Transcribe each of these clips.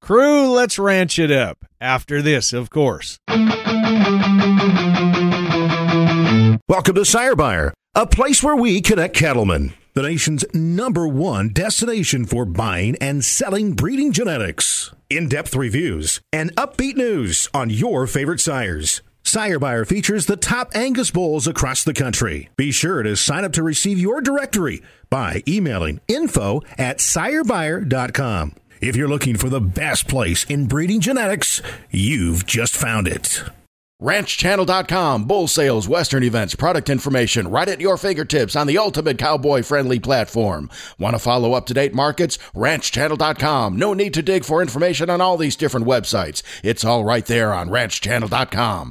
Crew, let's ranch it up. After this, of course. Welcome to Sire Buyer, a place where we connect cattlemen. The nation's #1 destination for buying and selling breeding genetics. In-depth reviews and upbeat news on your favorite sires. Sire Buyer features the top Angus bulls across the country. Be sure to sign up to receive your directory by emailing info@sirebuyer.com. If you're looking for the best place in breeding genetics, you've just found it. RanchChannel.com, bull sales, western events, product information, right at your fingertips on the ultimate cowboy-friendly platform. Want to follow up-to-date markets? RanchChannel.com. No need to dig for information on all these different websites. It's all right there on RanchChannel.com.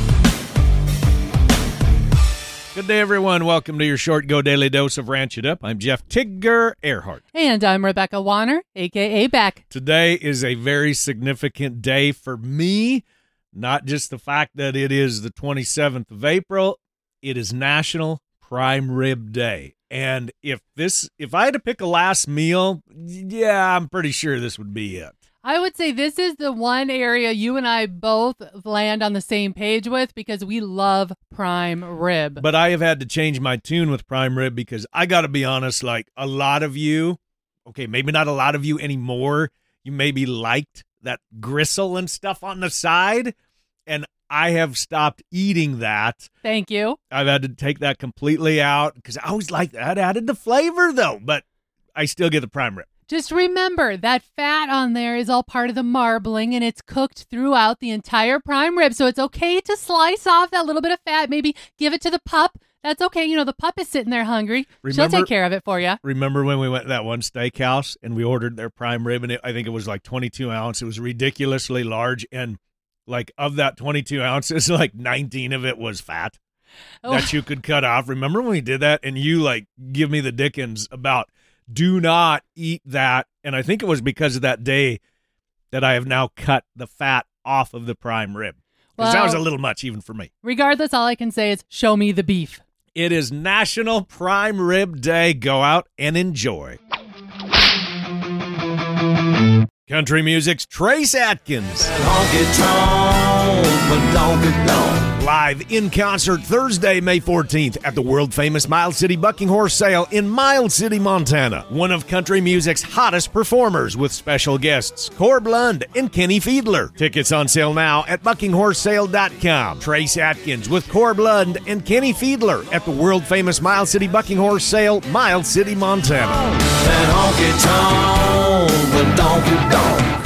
Good day, everyone. Welcome to your short Go Daily Dose of Ranch It Up. I'm Jeff Tigger Earhart. And I'm Rebecca Warner, a.k.a. Beck. Today is a very significant day for me. Not just the fact that it is the 27th of April, it is National Prime Rib Day. And if I had to pick a last meal, yeah, I'm pretty sure this would be it. I would say this is the one area you and I both land on the same page with because we love prime rib. But I have had to change my tune with prime rib because I got to be honest, like a lot of you, okay, maybe not a lot of you anymore, you maybe liked that gristle and stuff on the side, and I have stopped eating that. Thank you. I've had to take that completely out because I always liked that. It added the flavor, though, but I still get the prime rib. Just remember, that fat on there is all part of the marbling, and it's cooked throughout the entire prime rib, so it's okay to slice off that little bit of fat, maybe give it to the pup. That's okay. You know, the pup is sitting there hungry. She'll take care of it for you. Remember when we went to that one steakhouse, and we ordered their prime rib, and I think it was like 22 ounce. It was ridiculously large, and like of that 22 ounces, like 19 of it was fat that you could cut off. Remember when we did that, and you like give me the dickens about do not eat that. And I think it was because of that day that I have now cut the fat off of the prime rib. Because that was a little much even for me. Regardless, all I can say is show me the beef. It is National Prime Rib Day. Go out and enjoy. Country music's Trace Atkins. Live in concert Thursday, May 14th at the world-famous Miles City Bucking Horse Sale in Miles City, Montana. One of country music's hottest performers with special guests Corb Lund and Kenny Fiedler. Tickets on sale now at buckinghorsesale.com. Trace Atkins with Corb Lund and Kenny Fiedler at the world-famous Miles City Bucking Horse Sale, Miles City, Montana.